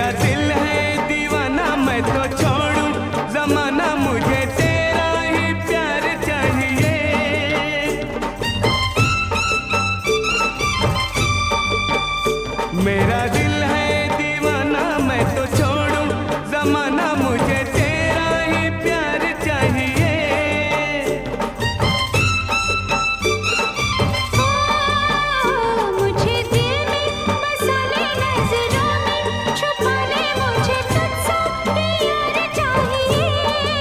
दिल है दीवाना, मैं तो छोड़ूं जमाना, मुझे तेरा ही प्यार चाहिए। मेरा दिल है दीवाना, मैं तो छोड़ूं जमाना, मुझे तेरा ही प्यार चाहिए। मुझे दिल में बसा ले, नजरों में छुपा ले, मुझे तुझसे प्यार चाहिए।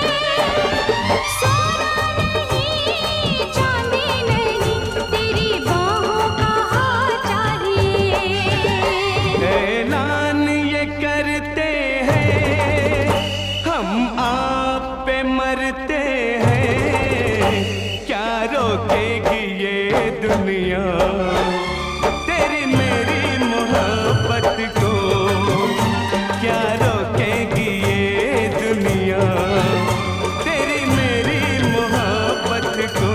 सोना नहीं चांदी नहीं, तेरी बाहों का हार चाहिए। ऐलान ये करते हैं हम आप पे मरते हैं, क्या रोकेगी ये दुनिया तेरी मेरी मोहब्बत को, क्या रोकेगी ये दुनिया तेरी मेरी मोहब्बत को।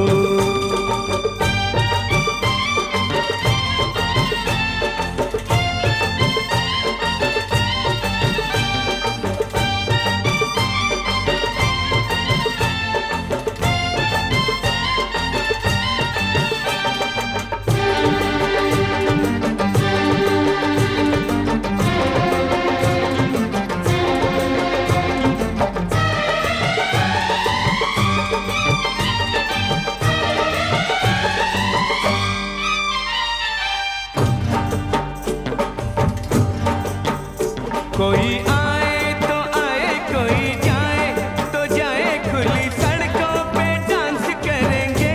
कोई आए तो आए, कोई जाए तो जाए, खुली सड़कों पे डांस करेंगे।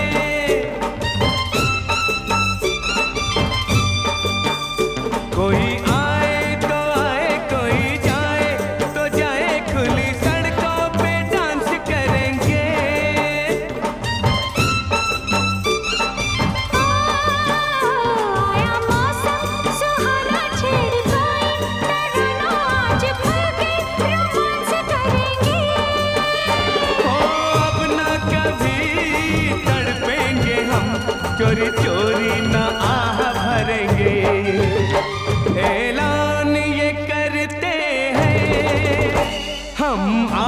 कोई आए तो आए, कोई जाए तो जाए, खुली सड़कों पे डांस करेंगे। आया मौसम सुहाना, छेड़ कोई तराना, आज भर के रोमांस करेंगे। ओ अब ना कभी तड़पेंगे हम, चोरी चोरी ना आह भरेंगे। ऐलान ये करते हैं हम